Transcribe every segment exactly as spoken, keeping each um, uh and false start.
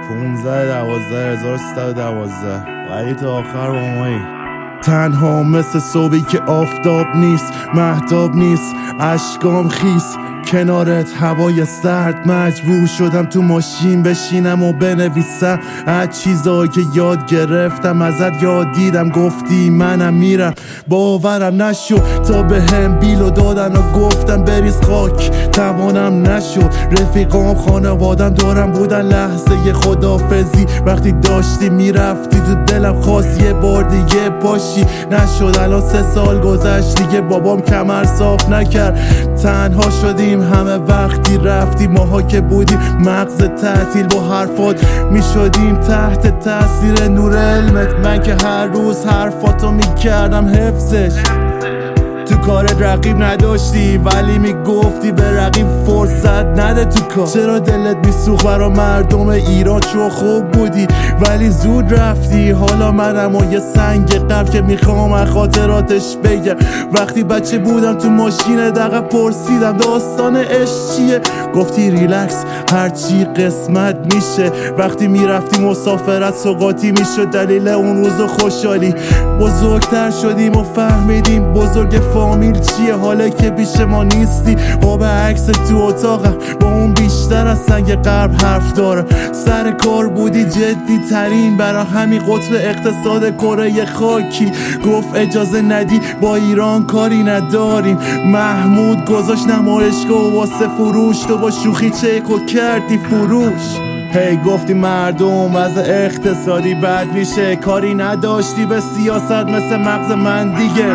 پونزده دوازده هزار و سیصد و دوازده ولی تا آخر با مایی. تنها مثل صبحی که آفتاب نیست، مهتاب نیست، اشکام خیس کنارت هوای سرد. مجبور شدم تو ماشین بشینم و بنویسم از چیزایی که یاد گرفتم ازت. یاد دیدم گفتی منم میرم، باورم نشد تا به هم بیلو دادن و گفتم بریز خاک. توانم نشد، رفیقام خانوادم دارم بودن لحظه خدافزی. وقتی داشتی میرفتی تو دلم خواست یه بار دیگه باشی. نشد الان سه سال گذشت دیگه بابام کمر صاف نکرد. تنها شدیم همه وقتی رفتی. ماها که بودیم مغز تعطیل با حرفات میشدیم تحت تاثیر نور علمت. من که هر روز حرفاتو میکردم حفظش. تو کار رقیب نداشتی ولی میگفتی به رقیب فرصت نده تو کار. چرا دلت میسوخت برا مردم ایران؟ چو خوب بودی ولی زود رفتی. حالا منم و یه سنگ قلب که میخوام از خاطراتش بگم. وقتی بچه بودم تو ماشین دقیقه پرسیدم داستان عشق چیه؟ گفتی ریلکس هرچی قسمت میشه. وقتی میرفتی مسافرت سوقاتی میشد دلیل اون روز خوشحالی. بزرگتر شدیم و فهمیدیم بزرگ فامیل چیه. حالا که پیش ما نیستی با به عکس تو اتاقم با اون بیشتر از سنگ قلب حرف دارم. سر کار بودی جدی ترین برا همین قطب اقتصاد کره خاکی. گفت اجازه ندی با ایران کاری نداریم. محمود گذاشت نمایشگاه و واسه فروش تو با شوخی چکو کردی فروش. هی hey, گفتی مردم وضع اقتصادی بد میشه. کاری نداشتی به سیاست مثل مغز من دیگه.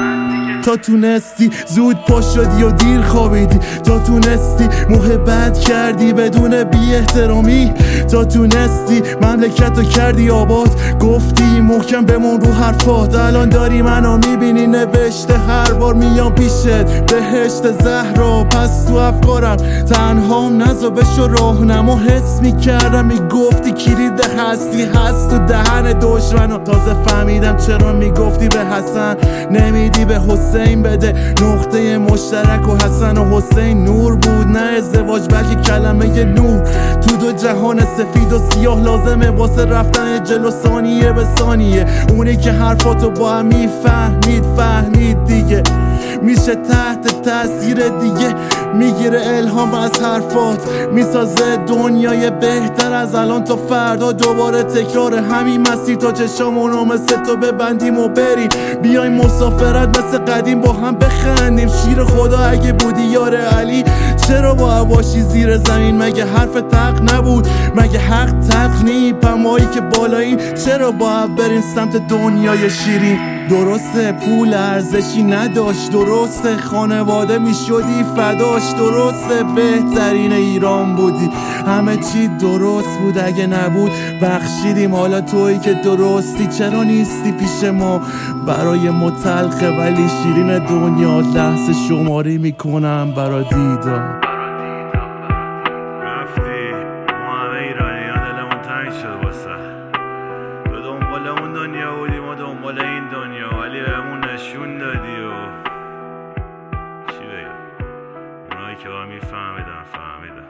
تا تونستی زود پا شدی و دیر خوابیدی. تا تونستی محبت کردی بدون بی احترامی. تا تونستی مملکتو کردی آباد. گفتی محکم بمون رو حرفات. الان داری منو میبینی نوشته هر بار میام پیشت بهشت زهرا. پس تو افکارم تنهام نزا بشو راهنما. حس میکردم میگفتی کلید هستی هست تو دهن دشمنم. تازه فهمیدم چرا میگفتی به حسن نمیدی به حسین بده. نقطه مشترک و حسن و حسین نور بود نه ازدواج بلکه کلمه نور. تو دو جهان سفید و سیاه لازمه واسه رفتن جلو ثانیه به ثانیه. اونی که حرفاتو با هم میفهمید فهمید دیگه. میشه تحت تاثیر دیگه میگیره الهام از حرفات. میسازه دنیای بهتر از الان تا فردا. دوباره تکرار همین مسیر تا چشامونو مثل تو ببندیم و بریم. بیایم مسافرت مثل قدیم با هم بخندیم. شیر خدا اگه بودی یار علی چرا با عواشی زیر زمین؟ مگه حرف تق نبود؟ مگه حق تق نی؟ پمایی که بالاییم چرا با هم بریم سمت دنیای شیرین؟ درسته پول ارزشی نداشت. درسته خانواده میشدی فداش. درسته بهترین ایران بودی. همه چی درست بود اگه نبود بخشیدیم. حالا تویی که درستی چرا نیستی پیش ما؟ برای متلخه ولی شیرین دنیا. لحظه شماری میکنم برا دیدار. رفتی ما همه ایرانی ها دلمون تنگ شد واسه. تو دنبال اون دنیا بودی ما دنبال این دنیا. ولی بهمون نشون دادی و چی بگم اونایی که با میفهمیدن فهمیدن.